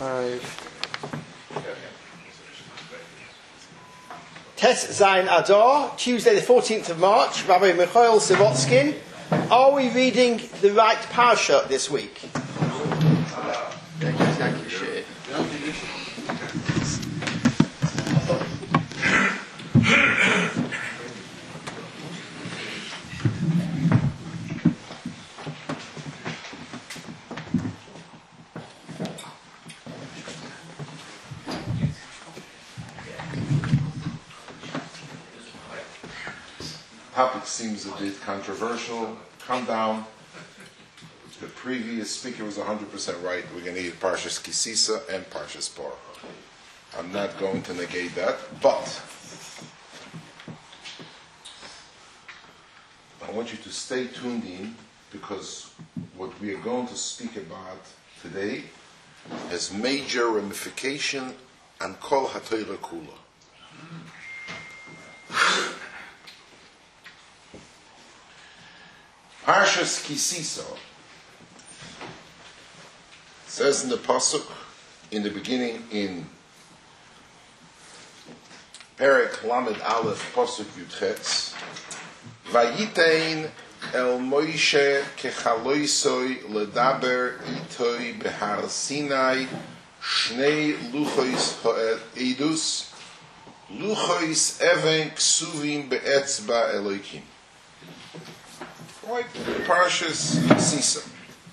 Tes Zayin Adar, Tuesday the 14th of March, Rabbi Michael Sivotskin. Are we reading the right parsha this week? Topic seems a bit controversial. Calm down. The previous speaker was 100% right. We're going to need Parshas Kisisa and Parshas Parah. I'm not going to negate that, but I want you to stay tuned in, because what we are going to speak about today has major ramification on Kol HaTorah Kula. Parshas Kisisa says in the pasuk, in the beginning, in Perek Lamed Aleph pasuk Yudchetz, Vayitein el Moshe kechaloisoi ledaber itoi behar Sinai shnei luchos ha'edus luchos even ksuvim be'etzba Elokim. Right, Parshas Kisisa.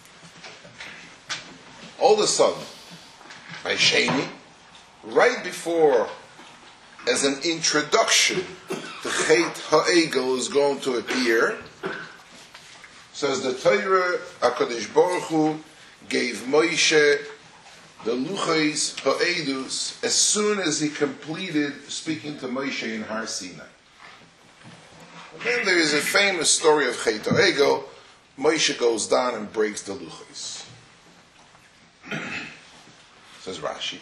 All of a sudden, by Sheni, right before, as an introduction, the Chet HaEgel is going to appear, says the Torah, HaKadosh Baruch Hu gave Moshe the Luchos HaEdus as soon as he completed speaking to Moshe in Har Sinai. Then there is a famous story of Chet HaEgel. Moshe goes down and breaks the luchos. Says Rashi,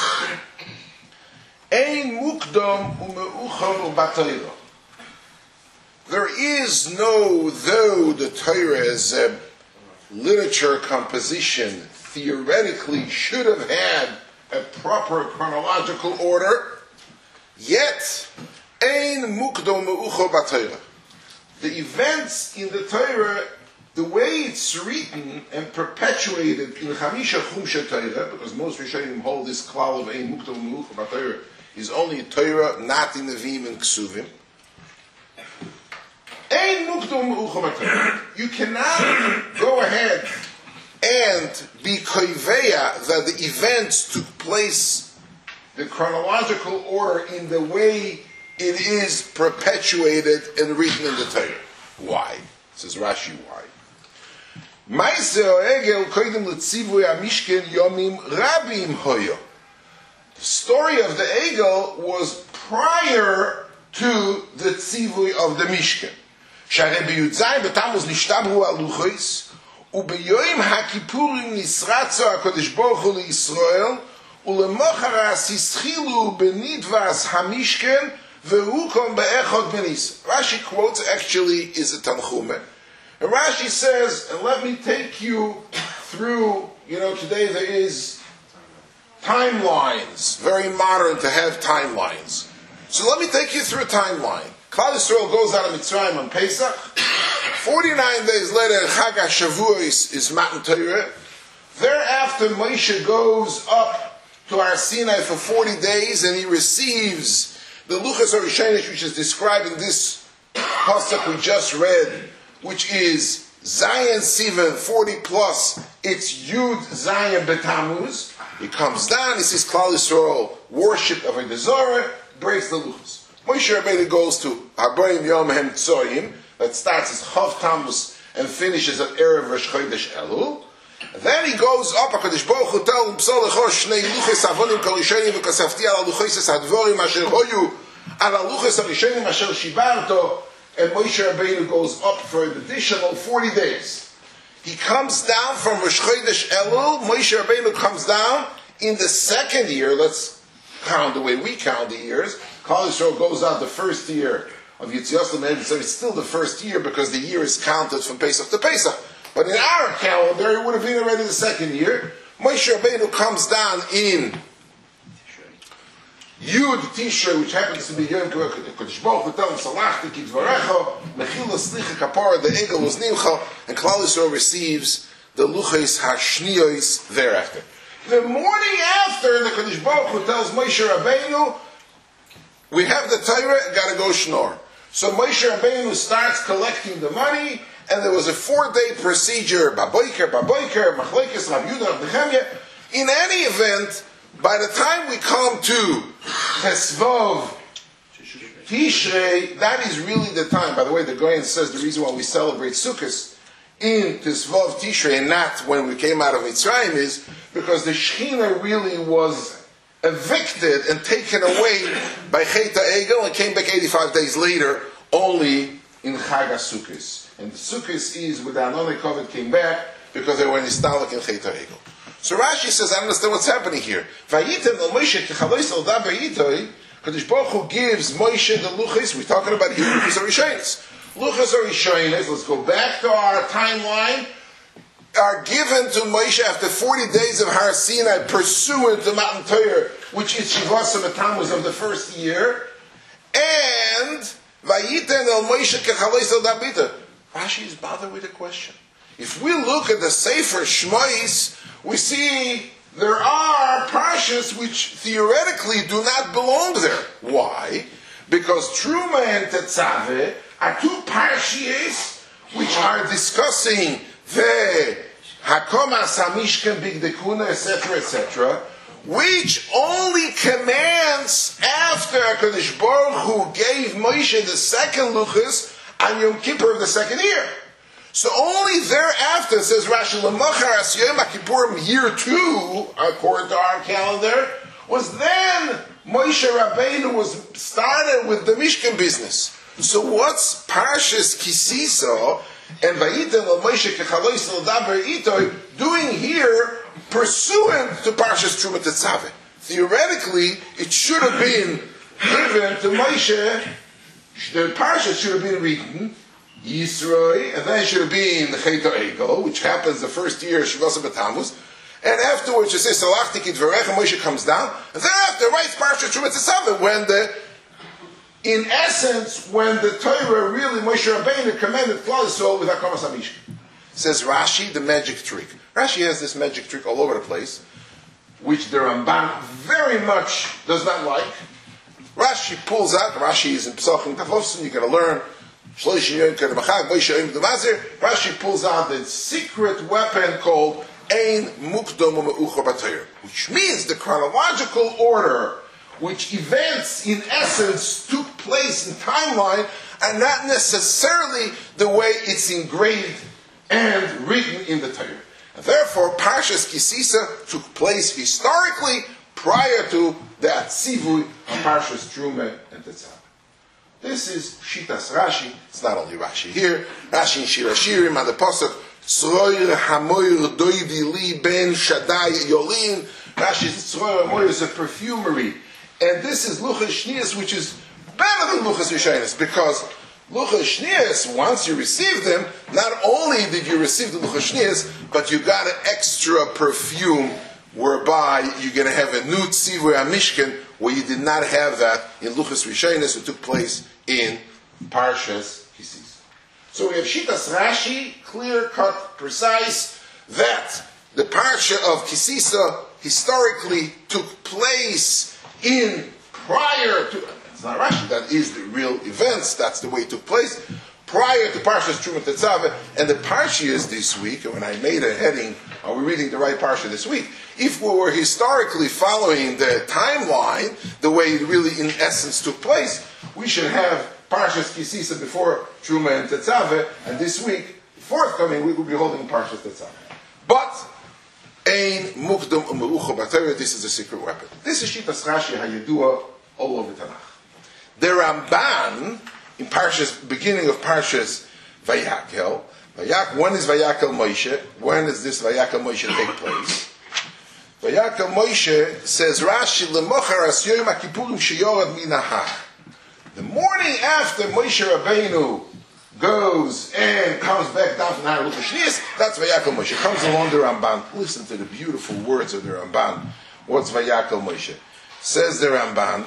Ein mukdom u'meucham u'b'Torah. There is no, though the Torah as a literature composition theoretically should have had a proper chronological order, yet Ein mukdom u'meucham u'b'Torah. The events in the Torah, the way it's written and perpetuated in Chamisha Chumsha Torah, because most Rishonim hold this klal of Ein Mukdom U'Meucham Torah is only in Torah, not in Nevi'im and Ksuvim. Ein Mukdom U'Meucham Torah. You cannot go ahead and be koiveya that the events took place, the chronological order, in the way it is perpetuated and written in the Torah. Why? Says Rashi, why? The story of the Egel was prior to the tzivui of the Mishkan. ובביום הכיפורים נסרצו הקדוש ברוך הוא לישראל ולמוחרת הסחילו בנדבס המשכן והוקם באחד בניס. Rashi quotes actually is a Tanchuma. And Rashi says, and let me take you through, today there is timelines. Very modern to have timelines. So let me take you through a timeline. Klal Yisrael goes out of Mitzrayim on Pesach. 49 days later, Chag HaShavuos is Matan Torah. Thereafter, Moshe goes up to Har Sinai for 40 days and he receives the Luchos HaRishonish, which is described in this pasuk we just read, which is Zayin Sivan 40 plus, it's Yud Zayin Betamuz. He comes down, he sees Klal Yisrael worship of Avodah Zarah, breaks the Luchos. Moshe Rabbeinu goes to Arbaim Yom Hem Tzoyim, that starts as Chav Tammuz and finishes at Erev Rosh Chodesh Elul. Then he goes up, HaKadosh Baruch Hu tells him, Psal Lecho Shnei Luchos Avonim Kol Rishonim V'Kasafti Ala Luchos Hadvorim Asher Hoyu Ala Luchos HaRishonim Asher Shibarto. And Moshe Rabbeinu goes up for an additional 40 days. He comes down from Rosh Chodesh Elul. Moshe Rabbeinu comes down in the second year. Let's count the way we count the years. Klal Yisrael goes out the first year of Yitzias L'Meretz, so it's still the first year because the year is counted from Pesach to Pesach. But in our calendar, it would have been already the second year. Moshe Rabbeinu comes down in Yud Tishrei, which happens to be Yom Kippur. Kodesh Baruch Hu tells him, Salachti ki dvarecha, mechila slicha kapara, the egel was nimcha, and Klal Yisrael receives the luchos hashniyos thereafter. The morning after, the Kodesh Baruch Hu tells Moshe Rabbeinu, we have the Torah, gotta go shnor. So Moshe Rabbeinu starts collecting the money, and there was a 4-day procedure, Baboiker, Machlekes, Rav Yehuda, Rav Nechemia. In any event, by the time we come to Tesvav Tishrei, that is really the time. By the way, the Goyen says the reason why we celebrate Sukkot in Tesvav Tishrei and not when we came out of Mitzrayim is because the Shechina really was evicted and taken away by Chet HaEgel and came back 85 days later only in Chag HaSukkos. And the Sukkot is with the Anonei Kovet came back because they were in Istalik and Chet HaEgel. So Rashi says, I don't understand what's happening here. Vayitem el Moshe kechalois el daber itoi. Kadosh Baruch Hu gives Moshe the luchos. We're talking about here luchos arishonos. Luchos arishonos. Let's go back to our timeline. Are given to Moshe after 40 days of Har Sinai, pursuant to Matan Torah, which is Shivasam Tammuz of the first year. And Vayitem el Moshe kechalois el daber itoi. Rashi is bothered with a question. If we look at the Sefer Shmois, we see there are parshas which theoretically do not belong there. Why? Because Truma and Tetzaveh are two parshas which are discussing the Hakomas HaMishkan Bigdekuna, etc., which only commands after HaKadosh Baruch Hu gave Moshe the second luchos on Yom Kippur of the second year. So only thereafter, says Rashi, L'machar as Yom HaKippurim, year 2, according to our calendar, was then Moshe Rabbeinu was started with the Mishkan business. So what's Parshas Kisisa and Vayitem el Moshe kechalois el daber itoi doing here pursuant to Parshas Truma Tetzaveh? Theoretically, it should have been given to Moshe, the Parsha should have been written, Yisroi, and then it should have been the Chet HaEgel, which happens the first year of Shivasam Tammuz, and afterwards it says Salachti ki dvarecha, Moshe comes down, and thereafter writes Parsha Truma Tetzaveh, in essence, when the Torah really, Moshe Rabbeinu commanded Klal Yisrael with Hakomas HaMishkan. Says Rashi, the magic trick. Rashi has this magic trick all over the place, which the Ramban very much does not like. Rashi pulls out, Rashi is in Pesachim Tavovson, you're going to learn, Rashi pulls out the secret weapon called Ein Mukdom U'Meuchar B'Torah, which means the chronological order which events in essence took place in timeline and not necessarily the way it's engraved and written in the Torah. And therefore, Parshas Kisisa took place historically prior to the Atzivui of Parshas Truma and Tetzaveh. This is Shitas Rashi. It's not only Rashi here. Rashi in Shir Hashirim on the pasuk Tzroir Hamoir Doidi Li Ben Shaddai Yolin. Rashi's Tzroir Hamoir is a perfumery, and this is Luchas Shnias, which is better than Luchas Rishonos, because Luchas Shnias, once you receive them, not only did you receive the Luchas Shnias, but you got an extra perfume, whereby you're going to have a new Tzivui HaMishkan, where you did not have that in Luchas Rishonos, it took place in Parshas Kisisa. So we have Shitas Rashi, clear cut, precise, that the Parsha of Kisisa historically took place in prior to, it's not Rashi, that is the real events, that's the way it took place, prior to Parshas Truma Tetzaveh, and the Parshas this week, and when I made a heading, are we reading the right Parsha this week? If we were historically following the timeline, the way it really in essence took place, we should have Parshas Kisisa before Truma and Tetzaveh, and this week, forthcoming week, we'll be holding Parshas Tetzaveh. But, Ein Mukdom U'Meuchar B'Torah, this is a secret weapon. This is Shitas Rashi HaYedua all over Tanakh. The Ramban, in Parshas, beginning of Parshas Vayakel, when is Vayakel Moshe? When does this Vayakel Moshe take place? Vayakel Moshe, says Rashi, L'mochar as Yom HaKippurim sheyorad min hahar. The morning after Moshe Rabbeinu goes and comes back down from Har Luchashnias, that's Vayakel Moshe. Comes along the Ramban. Listen to the beautiful words of the Ramban. What's Vayakel Moshe? Says the Ramban,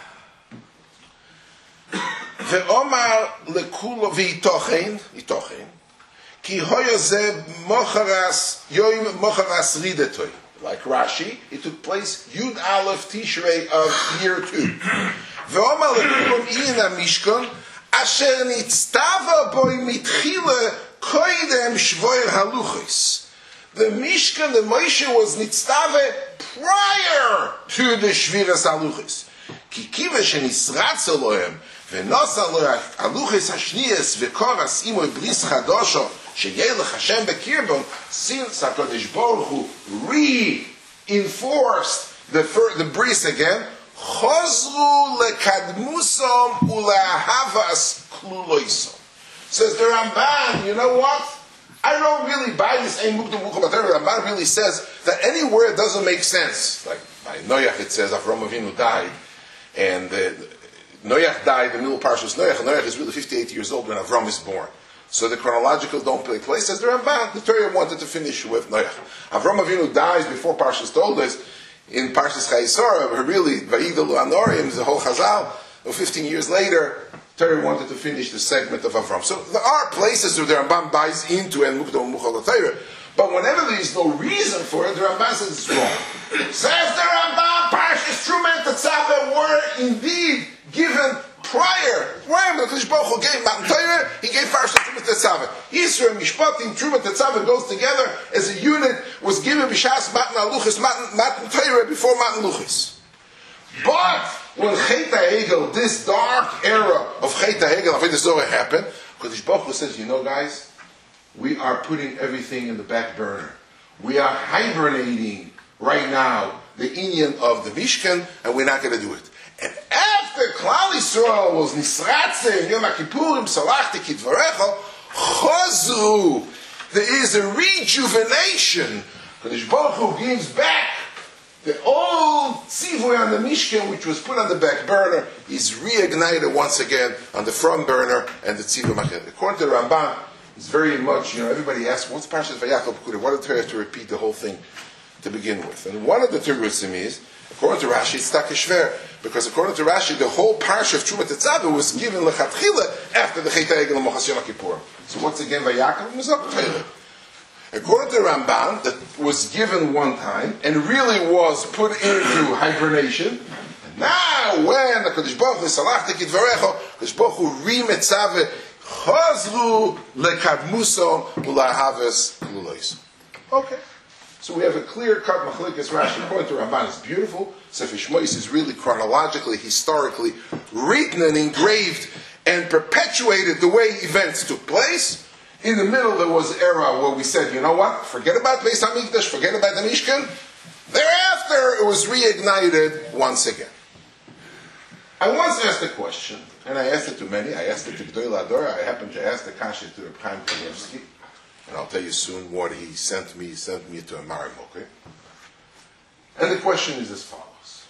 Ve'omar lekulo v'itochen, ki hoyo ze mocharas, yoim mocharas ridetoy. Like Rashi, it took place Yud Aleph Tishrei of year 2. Ve'omar lekulo ina mishkon, asher nitztava boi mitchile koidem shvoyer haluchos. The Mishkan, the Moshe was nitztave prior to the Shviras haluchos. Ki kiva shenisratz Elohem, ve'nosa lo haluchos hashnias ve'koras imo bris chadosho sheyelech Hashem bekirbon, since HaKadosh Baruch Hu reinforced the bris again, chozru lekadmusom uleahavas kluloisom. Says the Ramban, you know what? I don't really buy this. Ramban really says that any word doesn't make sense. Like by Noach it says Avram Avinu died, and Noach died in the middle of Parshas Noach. Noach is really 58 years old when Avram is born. So the chronological don't play place. As the Ramban, the Torah wanted to finish with Noach. Avram Avinu dies before Parshas told us in Parshas Chayesora. Really, Vayidalu Anorim, the whole Chazal. 15 years later, Torah wanted to finish the segment of Avram. So there are places where the Ramban buys into and Mukdom Muchal Torah, but whenever there is no reason for it, the Ramban says it's wrong. Says the Ramban, Parshas Truma and Tetzaveh were indeed given prior. When the Kodesh Baruch Hu gave Matan Torah, he gave Parshas Truma and Tetzaveh. Yisro and Mishpatim, Truma and Tetzaveh goes together as a unit, was given B'shas Matan Aluchis, Matan Torah before Matan Luchis. But when Chet HaEgel, this dark era of Chet HaEgel, I think this already happened, Kodesh Baruch Hu says, you know guys, we are putting everything in the back burner. We are hibernating right now the inyan of the Mishkan, and we're not going to do it. And after Klal Yisrael was Nisratze, Yom HaKippurim, Salachti Kidvarecha, Chazru, there is a rejuvenation. Kodesh Baruch Hu gives back the old tzivoy on the Mishkan, which was put on the back burner, is reignited once again on the front burner, and the tzivoy maket. According to the Ramban, it's very much, everybody asks, what's Parshas Vayakel Pekudah? Why did the Torah have to repeat the whole thing to begin with? And one of the Terutzim is, according to Rashi, it's Takeshver, because according to Rashi, the whole Parsha of Truma Tetzaveh was given lechatchila after the Chet HaEgel and Mochas Yom Kippur. So once again, Vayakel was up Torah. According to Ramban, that was given one time and really was put into hibernation. And now, when the Kodesh Baruch Hu Salachti Kidvarecha, Kodesh Baruch Hu Rimetzave Chazru lekadmuso ulahaves lulois. Okay, so we have a clear-cut machlekes Rashi. According to Ramban, it's beautiful. Sefer Shmois is really chronologically, historically written and engraved and perpetuated the way events took place. In the middle, there was an era where we said, you know what? Forget about Beis HaMikdash, forget about the Mishkan. Thereafter, it was reignited once again. I once asked a question, and I asked it to many. I asked it to Gdoil Ador. I happened to ask the kasha to Reb Chaim Kanievsky, and I'll tell you soon what he sent me. He sent me to a Marim, okay? And the question is as follows.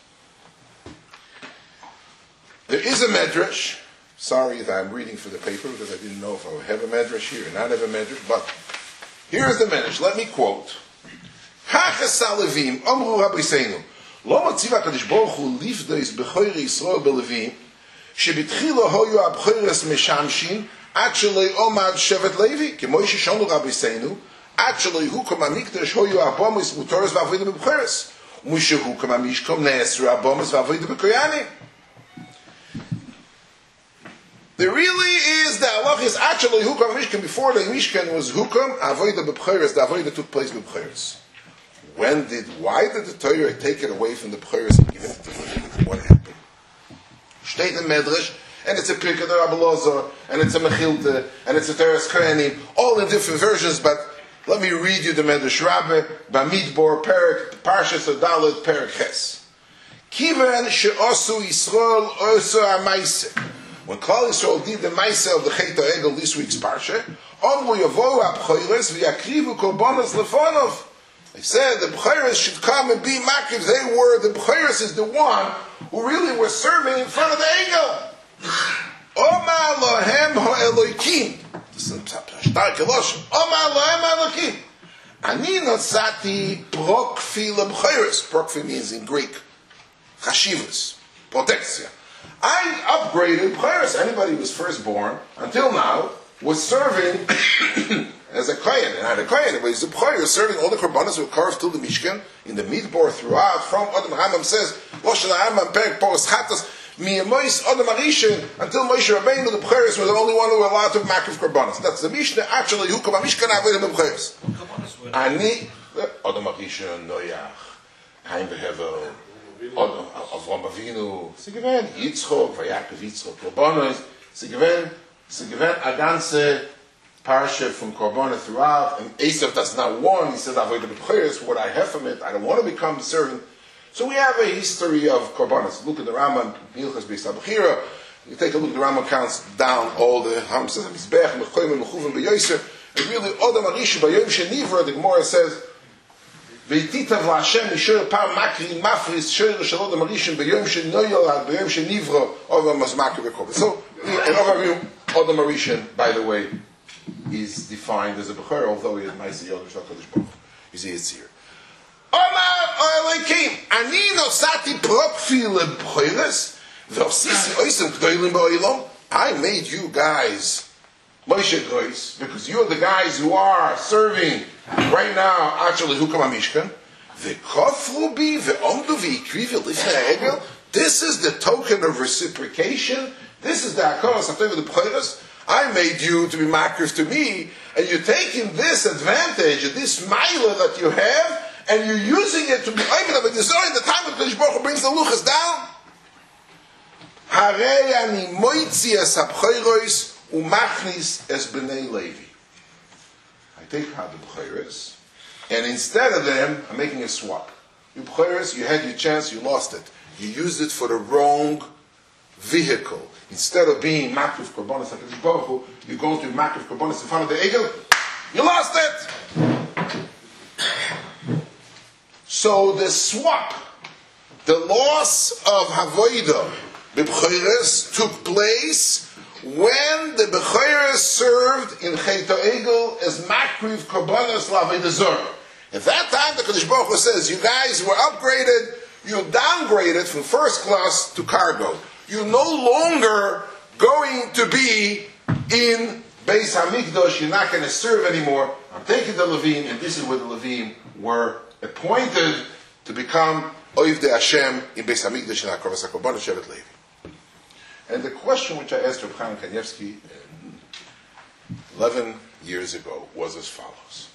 There is a medrash. Sorry that I'm reading for the paper because I didn't know if I would have a medrash here or not have a medrash, but here is the medrash. Let me quote. Hachas Levim, Amru Rabbeinu, Lo Matziv HaKadosh Baruch Hu Lifdeis B'choyre Yisrael B'Levim, Shebitchilo Hoyu HaBchoyres Meshamshin, Ad Shelei Omad Shevet Levi, K'moi Sheshonu Rabbeinu, Ad Shelei Hukam HaMikdash Hoyu HaBomis Mutoros V'Avodah B'Bchoyres, U'Mishe Hukam HaMishkom Ne'esru HaBomis V'Avodah B'Koyanim. There really is the halach is actually hukam mishkan. Before the mishkan was hukam avodah b'bchoros. The avodah took place b'bchoros. Why did the Torah take it away from the bchoros and give it to the Levim? What happened? Shteit in Medrash, and it's a Pirkei Rabbi Elazar, and it's a Mechilta, and it's a Teres Kohanim, all in different versions. But let me read you the Medrash Rabbi Bamidbar Perek Parshas Dalet Perek Ches. Kivan she'osu Yisrael osu ha'maiseh. When Klal Yisrael did the Maaseh of the Chet HaEgel this week's Parsha, Omru Yavohu HaBchoros v'Yakrivu Korbanos Lefonov. They said the Bchoros should come and be Makiv. The Bchoros is the one who really was serving in front of the Egel. Omar Lohem HaElokim. Das sind starke Loschen. Omar Lohem Elokim. Ani nosati prokfil b'chayres. Prokfil means in Greek, chashivas, protection. I upgraded b'chayres. Anybody who was firstborn, until now, was serving as a kohen. And had a kohen, but he's a b'chayres, serving all the korbanos who were carved to the Mishkan, in the midbar throughout, from Adam Rambam says, Loshen Rambam perek poros chatas, miyamois Adam Arishin, until Moshe Rabbeinu, the b'chayres were the only one who were allowed to make makriv korbanos. That's the Mishnah, actually, who come a Mishkan avodim b'chayres. Ani, Adam Arishin, Noach, Haim Behevel, Avram Avinu, sie gewähnt, Yitzchok, Vayakev Yitzchok, korbanos, sie gewähnt a ganze parsha from korbanos throughout, and Esav does not warn, he says, avoid the b'chayres, what I have from it, I don't want to become a servant. So we have a history of korbanos. Look at the Rambam, Hilchos Beis HaBechira, you take a look, the Rambam counts down all the Hamsas, Mizbech, Mechoyim, Mechuvim, B'yoyser, and really, Odom Arishu, B'yom Shenivra, the Gemara says, Ve'ititav la'Hashem, Yishor Par Makri, Mafris, Shor Shalom Odom Arishu, B'yom Shenoyol, B'yom Shenivra, Odom Makri V'korban. So, and Odom Arishu, by the way, is defined as a Bechor, although he is Ma'aseh Yodom Shal Kodesh Baruch. You see, it's here. Omar Elokim, Ani nosati prokfil b'chayres, v'osisi oisem gdoilim ba'olam. I made you guys Moshe Grois, because you're the guys who are serving right now, actually, Hukam HaMishkan. V'kofru bi v'omdu v'ikri v'lifnei egel. This is the token of reciprocation. This is the Hakaras HaTov of the B'chayres. I made you to be makriv to me, and you're taking this advantage, this maila that you have, and you're using it to be oimed of a design. The time that Kodesh Baruch Hu brings the luchas down. Harei ani moitzi es habchayros umachnis es b'nei Levi. I take out the b'chayros, and instead of them, I'm making a swap. You b'chayros, you had your chance, you lost it. You used it for the wrong vehicle. Instead of being makriv korbanos HaKadosh Baruch Hu, you're going to be makriv korbanos in front of the egel. You lost it. So the swap, the loss of Havodah, b'chayres, took place when the b'chayres served in Chet HaEgel as makriv korbanos l'Avodah Zarah. At that time, the Kodesh Baruch Hu says, you guys were upgraded, you downgraded from first class to cargo. You're no longer going to be in Beis HaMikdash, you're not going to serve anymore. I'm taking the Levim, and this is where the Levim were appointed to become Oivdei Hashem in Beis HaMikdash and HaKrovas HaKorbanos Shevet Levi. And the question which I asked Reb Chaim Kanievsky 11 years ago was as follows.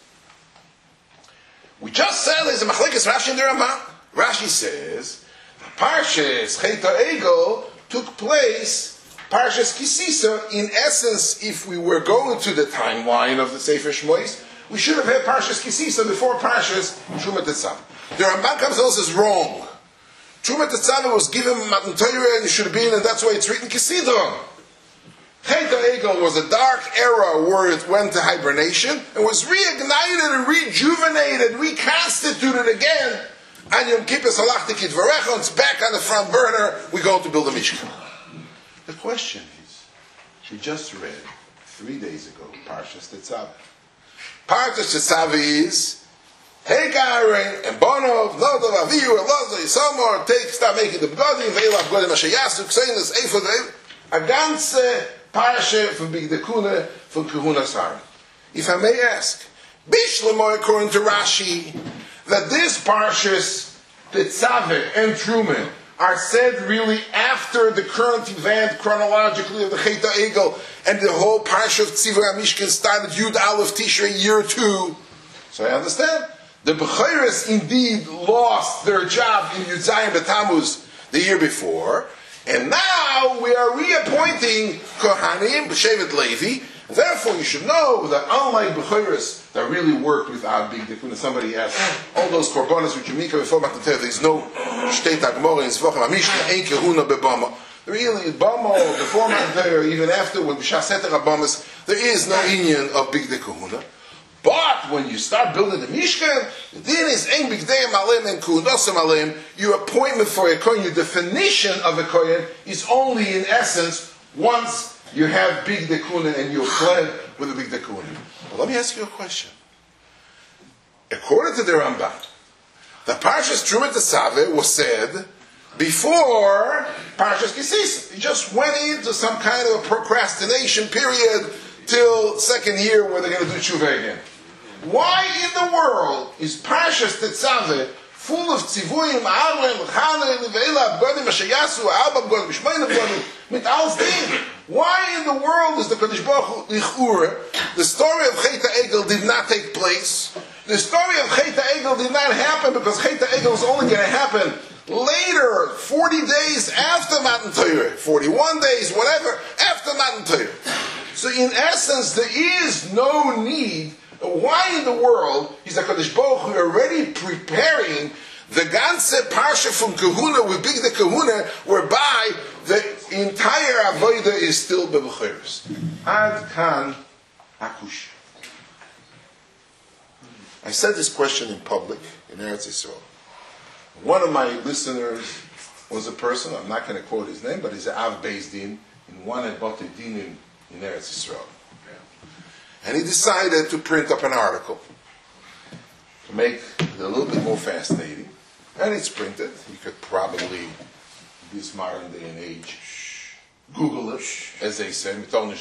We just said there's a machlekes Rashi and the Ramah. Rashi says, Parshas Chet HaEgel took place, Parshas Kisisa, in essence, if we were going to the timeline of the Sefer Shmois, we should have had Parshas Kisisa before Parshas Trumat Tetzaveh. The Ramban comes and says wrong. Trumat Tetzaveh was given Matan Torah and it should have been, and that's why it's written Kisidron. Chet HaEgel was a dark era where it went to hibernation and was reignited and rejuvenated, reconstituted again. And Yom Kippur Salachti Kidvarecha, it's back on the front burner, we're going to build a Mishkan. The question is, we just read 3 days ago, Parshas Tetzaveh. Parshas Tetzaveh is, Hagar and Bonov, Nodov, Avihu, Elazar, Yisamar, start making the B'godim, Ve'elav Godim, Ashayasu, Kseinas, Eifod, a ganze Parsha from Bigdekuna, from Kahuna Sarim. If I may ask, Bishlamor, according to Rashi, that this Parshas Tetzaveh and Truman are said really after the current event chronologically of the Chet HaEgel, and the whole Parsha of Tzivur HaMishkan started Yud Aleph Tishrei year 2. So I understand. The B'chayres indeed lost their job in Yud Zayin B'Tammuz the year before, and now we are reappointing Kohanim, B'Shevet Levi. Therefore, you should know that unlike B'chayres that really worked without Big Dekuna, somebody asked, all those korbanos which you make before Matan Torah, there's no Shtei Tagmor in Zvochem HaMishna, Ein Kehuna B'Bama. Really, Bama, before Matan Torah, even after, when B'Shas Seter HaBamas, there is no union of Big Dekuna. But when you start building the Mishkan, then is Ein Bigdeim Alem and Kuhudosam Alem. Your appointment for a Kohen, your definition of a Kohen, is only in essence once you have Big Dekuna and you're fled with the Big Kahuna. But let me ask you a question. According to the Ramban, the Parshas Truma Tetzaveh was said before Parshas Kisisa. He just went into some kind of a procrastination period till second year where they're going to do tshuva again. Why in the world is Parshas Tetzaveh full of tzivuyim, Aaron, Chanan, Ve'ela, Abgodim, Ashayasu, Abba, Abgodim, Mishmayin, Abgodim, mit alles Ding? Why in the world is the Kodesh Baruch Hu Lichura? The story of Chet HaEgel did not take place. The story of Chet HaEgel did not happen because Chet HaEgel is only going to happen later, 40 days after Matan Torah, 41 days, whatever, after Matan Torah. So in essence, there is no need. Why in the world is the Kodesh Baruch Hu already preparing the ganze Parsha from Kahuna with Big the Kahuna, whereby the entire Avodah is still Bebecheres? Ad kan akush. I said this question in public in Eretz Yisrael. One of my listeners was a person, I'm not going to quote his name, but he's an Av Beis Din in one at Bate Dinim in Eretz Yisrael. And he decided to print up an article to make it a little bit more fascinating. And it's printed. You could probably, this modern day and age, Google it, as they say, Google.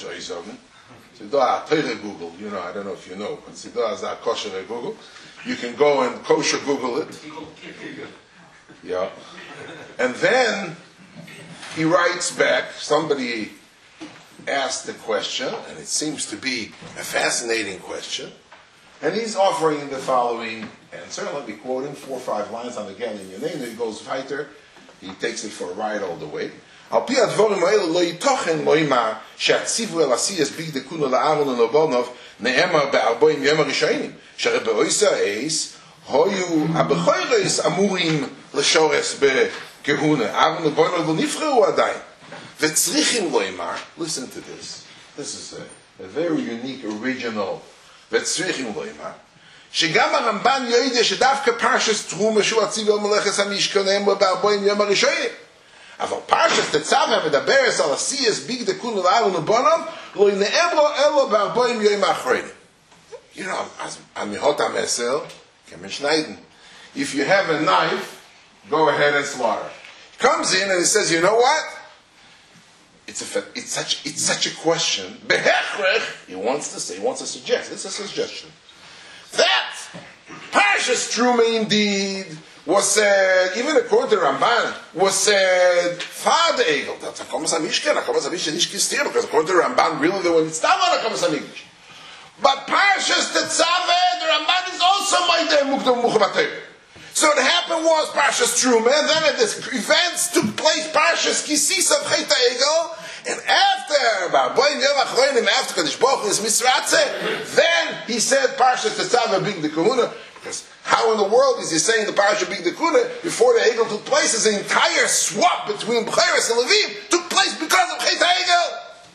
I don't know if you know, but Google. You can go and kosher Google it. Yeah. And then he writes back, somebody asked the question, and it seems to be a fascinating question, and he's offering the following answer. Let me quote him 4 or 5 lines on the again in your name. Then he goes weiter. He takes it for a ride all the way. Al pi advorim ha'elu lo yitochen lo'ima she'atzivu el asiyas big dekuna la'aron u'lobonov ne'emar be'arboim yom ha'rishonim she'are be'oisa eis hoyu ha'bechoyres amurim l'shores be'kehuna aron u'lobonov lo nifreu adayin. Vetzrichim loimar. Listen to this. This is a very unique, original. Vetzrichim loimar. Shegam Ramban yoide shedavka parshas Truma shu atziv el meleches hamishkanem be'arboim yom harishonim. Aval parshas Tetzaveh medaberes al asiyas big dekun la'aron u'bonom lo yine'em lo elo be'arboim yom ha'achronim. You know, amihot ha'mesel kemen shneiden. If you have a knife, go ahead and slaughter. He comes in and he says, you know what? It's such a question. He wants to suggest. It's a suggestion. That Parshas Truma indeed was said, even according to Ramban, was said Father Egel. That's a Hakomas HaMishkan. Hakomas HaMishkan is Kistir, because according to Ramban, really they were Mitzvah on Hakomas HaMikdash. But Parshas Tetzaveh, the Ramban is also Maideh Mukdom Muchamateh. So what happened was Parshas Truma, and then the events took place Parshas Kisisa of Chet HaEgel, and after Kodesh Baruch Hu is Misratze, then he said Parshas Tetzaveh Big the Kahuna, because how in the world is he saying the Parshas Big the Kahuna before the Egel took place? Is an entire swap between B'cheres and Levim took place because of Chet HaEgel.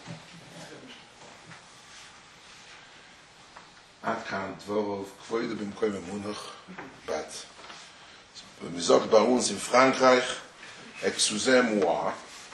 Ad kan dvorov kvoide b'mkoim emunach, but wir sagen bei uns in Frankreich, excusez-moi,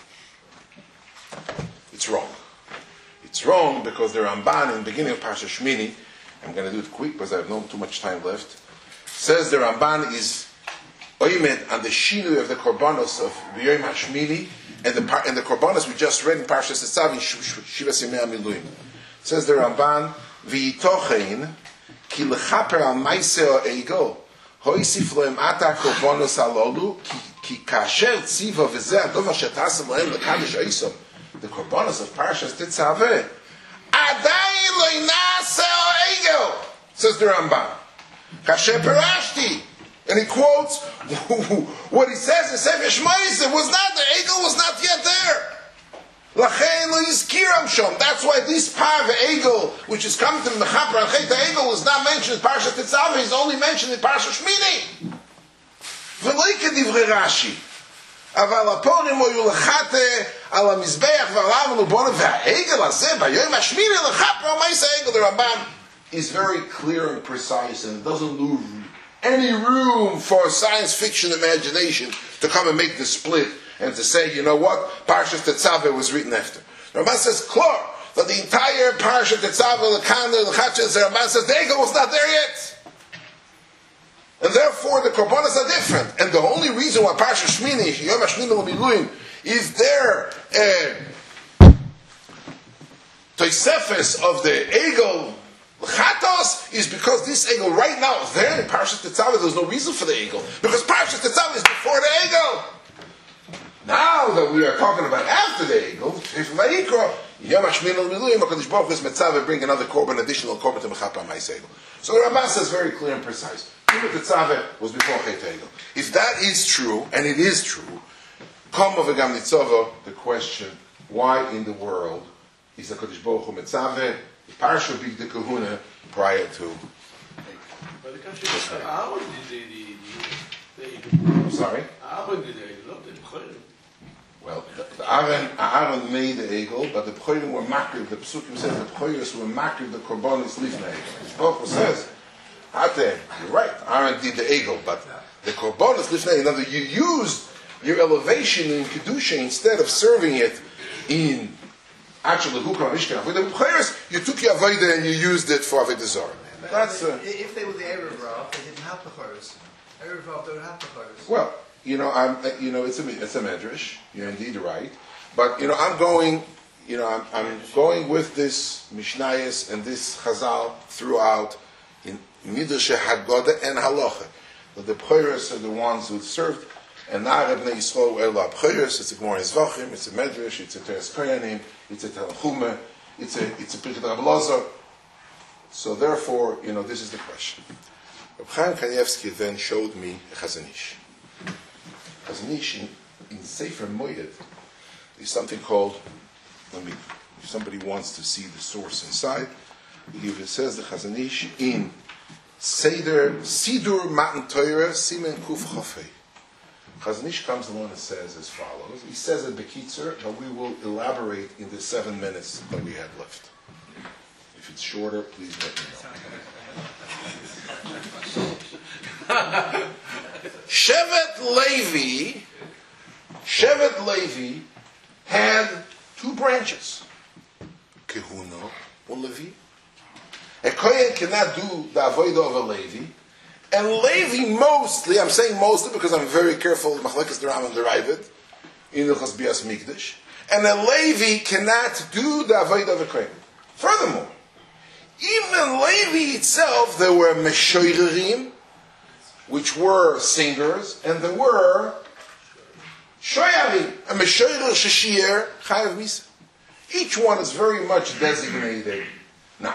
it's wrong. It's wrong because the Ramban in the beginning of Parsha Shmini, I'm going to do it quick because I have not too much time left, says the Ramban is oimed on the shinu of the korbanos of B'yom HaShmini and the korbanos we just read in Parsha Tetzaveh in Shivas Yemei HaMiluim. Says the Ramban, v'yitochein ki lechaper al maiseh ha'egel hoisif lohem ata korbanos halolu ki kasher tziva v'zeh adova shetasem lohem lekadosh oisom. The korbanos of Parshas Tetzaveh adayin lo yinaseh ha'egel, says the Ramban. Kasher perashti, and he quotes what he says in Sefer Shmoyes. Was not the Egel was not yet there. Lachein lo yizkiram shom. That's why this par of Egel, which is coming to the Mechaper and Chet HaEgel, is not mentioned in Parshas Tetzaveh. He's only mentioned in Parshas Shmini. V'lo kedivrei Rashi. אבל הפורים היו לחטא על המזבח ועליו ולבונה והעגל הזה ביום השמיני לחפר על מייס העגל. The Ramban is very clear and precise and doesn't leave any room for science fiction imagination to come and make the split and to say, you know what, Parshas Tetzaveh was written after. The Ramban says, Klor, that the entire Parsha Tetzaveh, Lekanda, Lechacha, Zerabah says the Egel was not there yet. And therefore the Korbanos are different. And the only reason why Parsha Shmini, Yom HaShmini L'Miluim, is there Tosefes of the Egel Chatos is because this Egel right now, there in Parashat Tetzaveh, there's no reason for the Egel. Because Parashat Tetzaveh is before the Egel. Now that we are talking about after the Egel, if Vayikra, Yom HaShmini L'Miluim, HaKadosh Baruch Hu is Metzaveh, bring another korban, additional korban to Mechapa Ma'is Egel. So the Rambam says very clear and precise. Tetzaveh was before Chet Egel. If that is true, and it is true, come of a Gam Nitzava, the question, why in the world is the HaKadosh Baruch Hu Metzaveh, the Parsha Big the Kahuna, prior to... But the question is, Aaron did the I'm sorry? Aaron did the Egel, not the B'chorim. Well, Aaron made the Egel, but the B'chorim were makriv. The Psukim says the B'chorim were makriv, the Korbanos Lifnei Egel. The Baruch Hu says, you're right, Aaron did the Egel, but the Korbanos Lifnei, in other words, you used your elevation in Kedusha instead of serving it in actually Hukam Mishkan Avodah B'Choros, you took your Avodah and you used it for Avodah Zarah. That's if they were the Erev Rav, they didn't have B'Choros. Erev Rav don't have B'Choros. Well, it's a medrash. You're indeed right, but I'm going with this Mishnayos and this Chazal throughout in Midrash Haggadah and Halacha. That the B'Choros are the ones who served. And now Rebnei Yisrael were Ela B'Choros. It's a Gemara Zvachim. It's a medrash. It's a Teres Koyanim. It's a Tanchuma. It's a Pirkei Rabbi Lazar. So therefore, this is the question. Reb Chaim Kanievsky then showed me a Chazon Ish. Chazon Ish in Sefer Moed is something called. If somebody wants to see the source inside, it says the Chazon Ish in Sidur Matan Torah Simen Kuf Chofei. Chazon Ish comes along and says as follows. He says it Bekitzer, but we will elaborate in the 7 minutes that we have left. If it's shorter, please let me know. Shevet Levi had 2 branches. Kehuna and Levi. A Kohen cannot do the avodah of a Levi. And Levi mostly, I'm saying mostly because I'm very careful, Machlekes the Ram and the Ravid, in the Chasbias Mikdash. And a Levi cannot do the avodah of a Kohen. Furthermore, even Levi itself, there were Meshoirerim, which were singers, and there were Shoyarim, a Meshoirer Sheshir, Chayav Misa. Each one is very much designated. Now,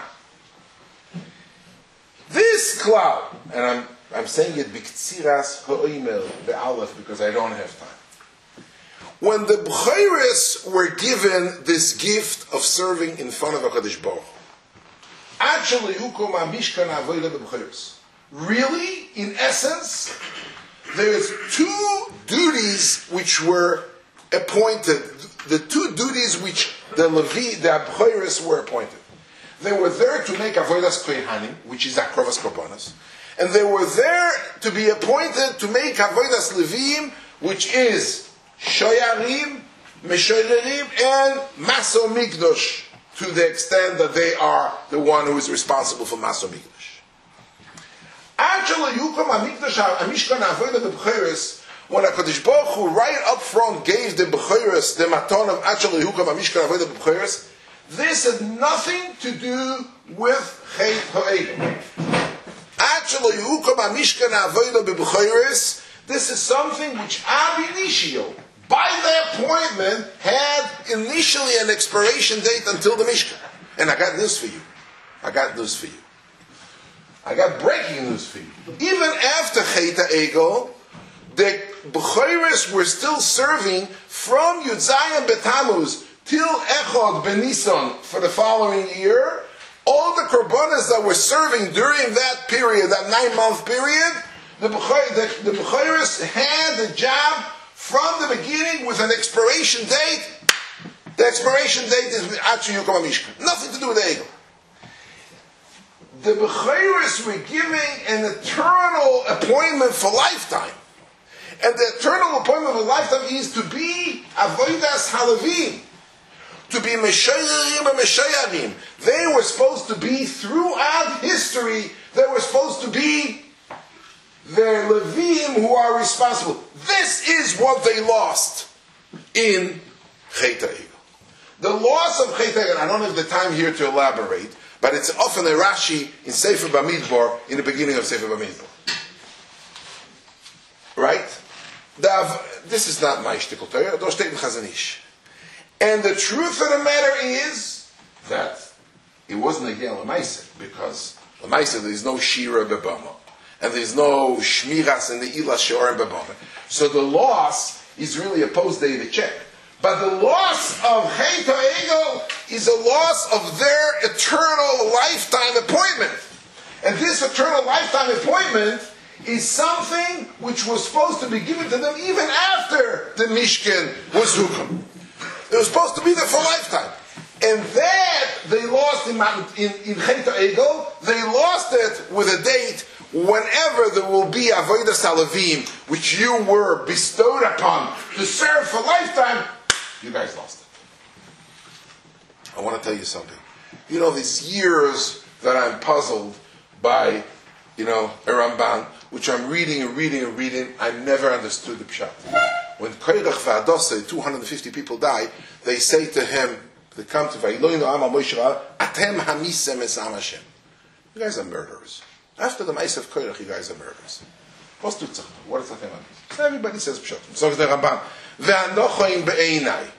this cloud, and I'm saying it b'ktziras ha'oimel be'alef because I don't have time. When the B'choros were given this gift of serving in front of HaKadosh Baruch Hu, actually, hukom ha'mishkan avodah b'B'choros. Really, in essence, there's 2 duties which were appointed. The 2 duties which the B'choros were appointed. They were there to make avodas kohanim, which is akrovas korbanos, and they were there to be appointed to make avodas levim, which is shoyarim, meshorerim, and maso mikdosh, to the extent that they are the one who is responsible for maso mikdosh. Actually, yukom hamikdosh hamishkan avodah b'B'choros, when HaKadosh Baruch Hu right up front gave the B'choros the maton of actually yukom hamishkan avodah b'B'choros, this had nothing to do with Chet HaEgel. Actually, Yukom HaMishkan HaAvodah b'B'Choros, this is something which ab initio, by the appointment, had initially an expiration date until the Mishkan. And I got news for you. I got breaking news for you. Even after Chet HaEgel, the B'Choros were still serving from Yud Zayin B'Tammuz till Echad Ben Nisan for the following year. All the korbanos that were serving during that period, that 9-month period, the B'choros had the job from the beginning with an expiration date. The expiration date is actually Yukom HaMishkan. Nothing to do with the Egel. The B'choros were giving an eternal appointment for lifetime. And the eternal appointment for lifetime is to be Avodas Halavim. to be Meshayarim and Meshayarim. They were supposed to be, throughout history, they were supposed to be the Levim who are responsible. This is what they lost in Chet HaEgel. The loss of Chet HaEgel, I don't have the time here to elaborate, but it's often a Rashi in Sefer Bamidbar, in the beginning of Sefer Bamidbar. Right? This is not my shtickle Torah, don't steht in Chazon Ish. And the truth of the matter is that it wasn't again Lamaisa, because Lamaisa there is no Shira Bebama, and there is no Shmiras and the Ilas She'or Bebama. So the loss is really a post-David check. But the loss of Chet HaEgel is a loss of their eternal lifetime appointment. And this eternal lifetime appointment is something which was supposed to be given to them even after the Mishkan was Hukum. It was supposed to be there for a lifetime. And that they lost in Chet HaEgel, they lost it with a date whenever there will be Avodas HaLevim, which you were bestowed upon to serve for lifetime, you guys lost it. I want to tell you something. You know, these years that I'm puzzled by, a Ramban, which I'm reading and reading and reading, I never understood the Pshat. When Korach v'Adosai, 250 people die, they say to him, they come to Vayiloinu Am HaMoshe Rabbeinu, Atem hamisem es Am Hashem. You guys are murderers. After the Ma'aseh of Korach, you guys are murderers. What is Atem hamisem? So everybody says Pshat. So the Ramban, Ve'anochoin be'einai.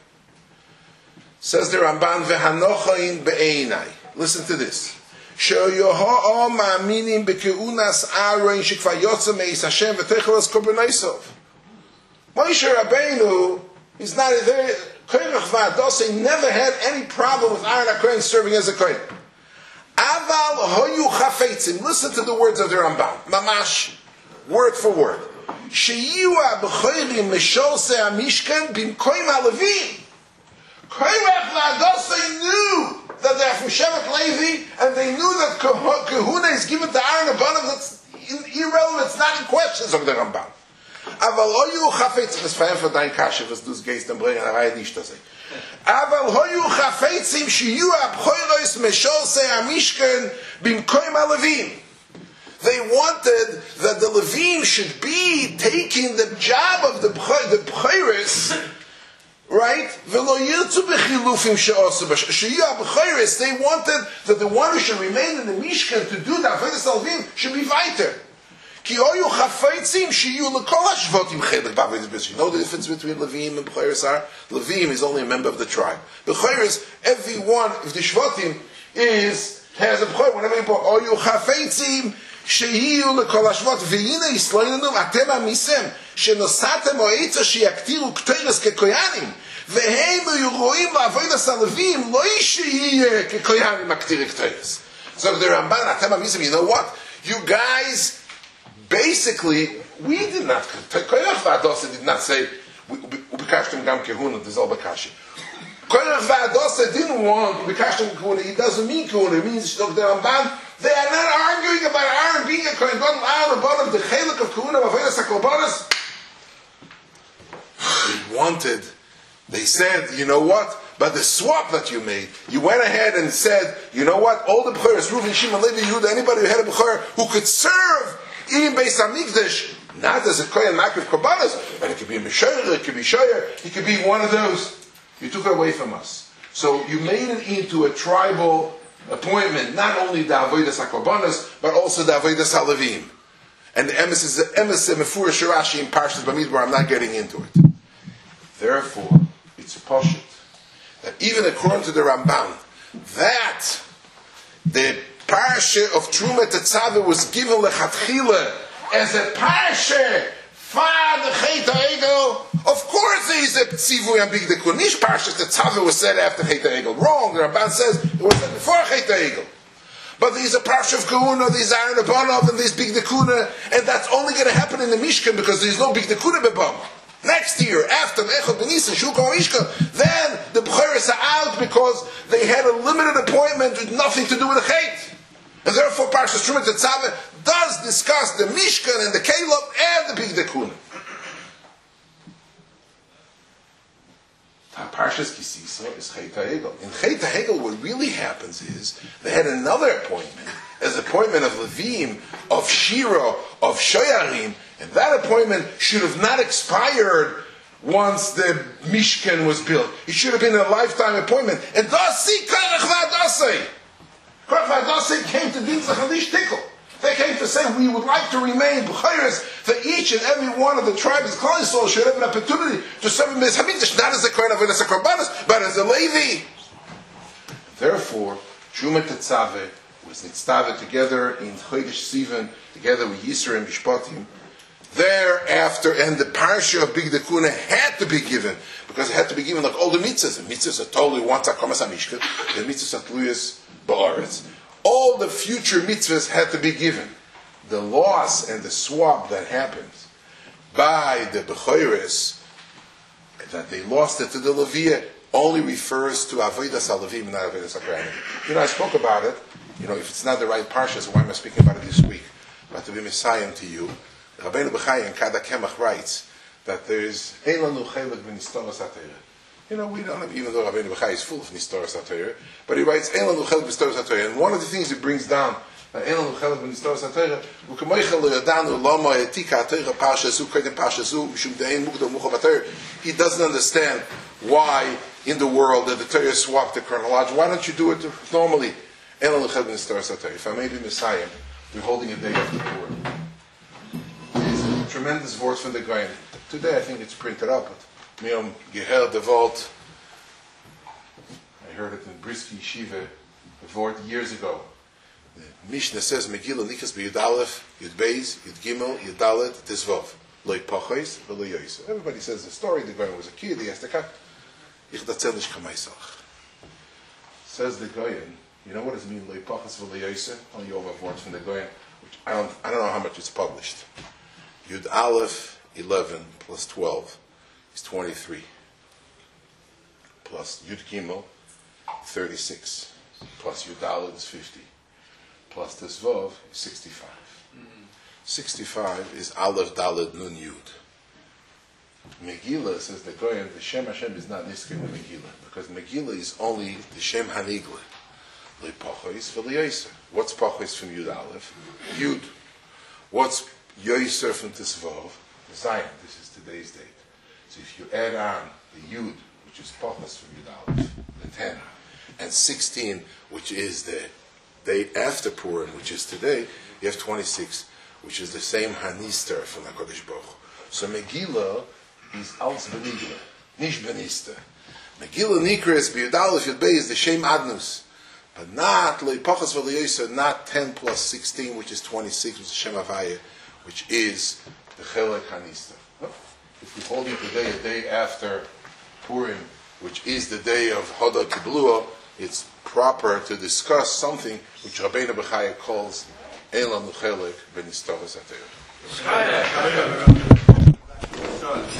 Says the Ramban, Ve'anochoin be'einai. Listen to this. She'yoho'o ma'aminim be'keunas Aaron shekvar yotze me'is Hashem v'techel es korbanosov. Moshe Rabbeinu is not there. Korach v'Adosai never had any problem with Aaron HaKohen serving as a Kohen. Aval hoyu chafetzim. Listen to the words of the Ramban. Mamash, word for word. Sheyu ha'b'chorim meshosei ha'mishkan b'mkoim ha'levim. Korach v'Adosai knew that they are from Shevet Levi, and they knew that Kahuna is given to Aaron Abanov. That's irrelevant. It's not in questions of the Ramban. Aval hoyu chafetzim. Es fein für dein Kasche, was du es gehst, dann bringen eine nicht das. Aval hoyu chafetzim sheyu ha'b'choros meshosei ha'mishkan b'mkoim ha'levim. They wanted that the Levim should be taking the job of the B'choros, right? They wanted that the one who should remain in the Mishkan to do the Avodas Levim should be weiter. You know the difference between Levim and B'choros are? Levim is only a member of the tribe. B'choros, every one of the Shvatim has a B'chor. Whenever you put Oyu Chafetzim שיהיו לכל השבועות, והנה יסלולנו אתם המיסם, שנוסעתם או עצה שיקטירו כתרס כקויאנים, והם רואים לעבודת הלווים, לא שיהיה כקויאנים מקטיר כתרס. So the Ramban, אתם המיסם, you know what? You guys, basically, we did not, Korach v'Adosai did not say, וביקשתם גם כהונה, זה all בקשי. Korach v'Adosai didn't want, וביקשתם כהונה, it doesn't mean כהונה, it means, the Ramban, they are not arguing about Aaron being a Kohen Gadol, Aaron above the Chelek of Kahuna, Avodas HaKorbanos. They said, you know what? But the swap that you made, you went ahead and said, you know what? All the B'choros, Reuven, Shimon, Levi, Yehuda, anybody who had a B'chor who could serve in Beis HaMikdash, not as a Kohen Makriv Korbanos, but it could be a Meshoyer, it could be Shoyer, it could be one of those. You took it away from us. So you made it into a tribal appointment, not only the Avodas HaKorbanos, but also the Avodas HaLevim. And the emes is the emes Mefurish Rashi in Parshas Bamidbar. I'm not getting into it. Therefore, it's a poshut that even according to the Ramban, that the parsha of Truma Tetzaveh was given lechatchila as a parsha for the Chet HaEgel. Of course, there is a tzivui and big dekun. Nish parsha Tetzaveh was said after Chet HaEgel. Wrong. The Ramban says it was said before Chet HaEgel. But there's a parsha of Kahuna, there's Aaron Abanov, and there's big dekuna, and that's only going to happen in the Mishkan because there's no big dekuna bebam. Next year, after Echad B'Nisan, Shulchan Mishkan, then the B'choros are out because they had a limited appointment with nothing to do with the Chet. And therefore, Parshas Truma Tetzaveh does discuss the Mishkan and the Caleb and the big dekuna. Parsha Parshas Kisisa is Chet HaHegel. In Chet HaHegel, what really happens is they had another appointment, as appointment of Levim, of Shira, of Shoyarim, and that appointment should have not expired once the Mishkan was built. It should have been a lifetime appointment. And Dasi, Korach V'Adasei. Korach V'Adasei came to Din Zachalish Tikkel. They came to say, we would like to remain B'chayres for each and every one of the tribes. Klal Yisrael should have an opportunity to serve in Beis HaMikdash, not as a Kohen of Enes HaKorbanos, but as a Levi. Therefore, Truma Tetzaveh was nitztaveh together in Chodesh Sivan, together with Yisro and Mishpatim. Thereafter, and the parsha of Big Dekuna had to be given, because it had to be given like all the mitzvahs. The mitzvahs are totally once HaKomas HaMishkan, the mitzvahs are Tluyas Ba'aretz. All the future mitzvahs had to be given. The loss and the swap that happened by the Bechayres, that they lost it to the Leviah, only refers to Avodas HaLevim and not Avodas HaKohanim. I spoke about it. If it's not the right parsha, so why am I speaking about it this week? But to be Messiah to you, Rabbeinu Bechai in Kada Kemach writes that there is Ein Lanu Chelek B'Nistoras HaTorah. We don't have, even though Rabbeinu Bechai is full of Nistoras HaTorah, but he writes Ein Lanu Chelek B'Nistoras HaTorah. And one of the things he brings down, Ein Lanu Chelek B'Nistoras HaTorah, U'Kamoichel L'Yadanu Lama Etika HaTorah Parsha Zu Kedem Parsha Zu Mishum De'ein Mukdam Muchav HaTorah. He doesn't understand why in the world that the Torah swapped the chronological. Why don't you do it normally? Ein Lanu Chelek B'Nistoras HaTorah. If I may be Messiah, we're holding a day after the word. Tremendous words from the Goyim. Today I think it's printed up. Miom Geher Devot. I heard it in Brisky Yeshiva, a word years ago. The Mishnah says Megillah Nikas B'Yud Aleph, Yud Beis, Yud Gimel, Yud Dalet, Tizvov. Loi Pachos, V'lo Yoyse. Everybody says the story. The Goyim was a kid. He asked the cat. Ich datzel nish kamaisach. Says the Goyim. You know what does it mean? Loi Pachos, V'lo Yoyse. Only over words from the Goyim, which I don't know how much it's published. Yud Aleph, 11 plus 12 is 23. Plus Yud Gimel, 36. Plus Yud Dalet is 50. Plus Tezvov is 65. 65 is Aleph Dalet Nun Yud. Megillah, says the Goyen, the Shem Hashem is not Niskin with Megillah, because Megillah is only the Shem Hanigle. Le Pachos for the Yoser. What's Pachos from Yud Aleph? Yud. What's Yoser from Tezvov? Zion. This is today's date. So if you add on the Yud, which is Pachos from Yud Aleph, the 10, and 16, which is the day after Purim, which is today, you have 26, which is the same Hanister from HaKadosh Baruch Hu. So Megillah is Alts Benigla, Nish Benista. Megillah Nikras B'Yud Aleph Yud Beis is the Shem Adnus, but not Leipachas V'Liyoser, not 10 plus 16, which is 26, which is Shem Havaya, which is the Chelek Hanister. If we hold it today, a day after Purim, which is the day of Hoda Kiblua, it's proper to discuss something which Rabbeinu Bechaya calls Elam Chelek B'Nistoras HaTorah.